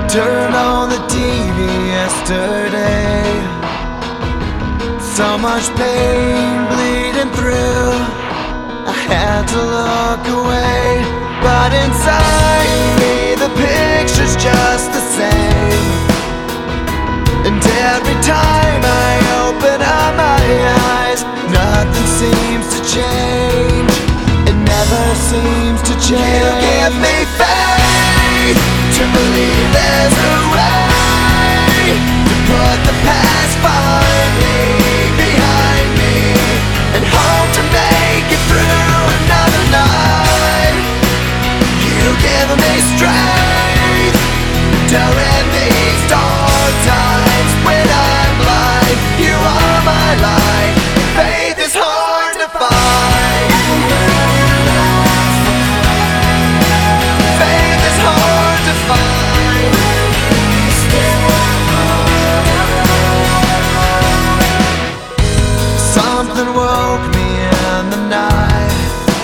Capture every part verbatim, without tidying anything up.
Turned on the T V yesterday. So much pain bleeding through. I had to look away, but inside me the picture's just the same. And every time I open up my eyes, nothing seems to change. It never seems to change. You give me faith to believe there's a way to put the past finally behind me, and hope to make it through another night. You give me strength during these dark times when I'm blind. You are my light. Faith is hard to find. Faith is hard to find. Something woke me in the night.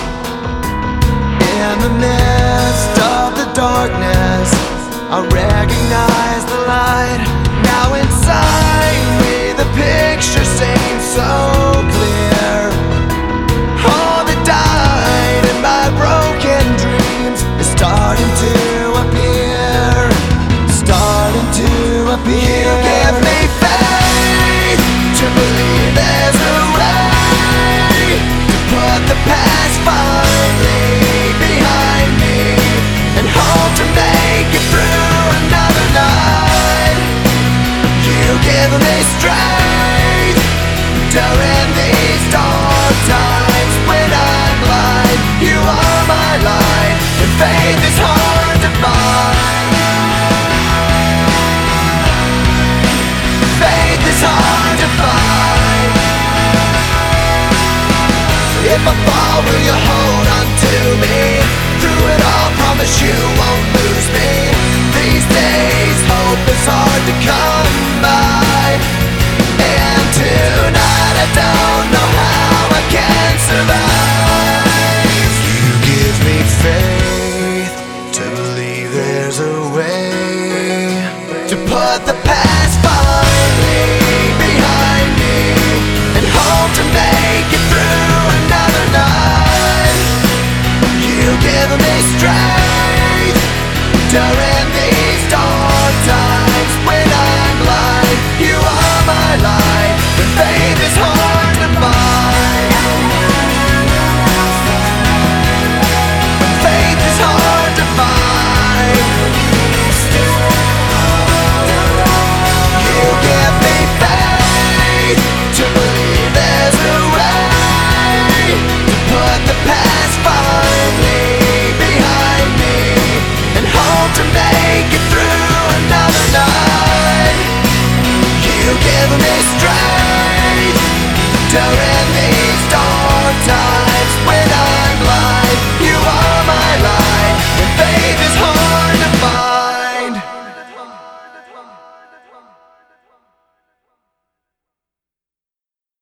In the midst of the darkness, I recognize the light. Now inside me the picture seems so clear. All that died in my broken dreams is starting to appear. Starting to appear. You give me faith to believe there's a way to put the past finally behind me, and hope to make it through another night. You give me strength during these dark times when I'm blind. You are my light, and faith is hard to find. Faith is hard to find. If I fall, will you hold on to me? Through it all, promise you won't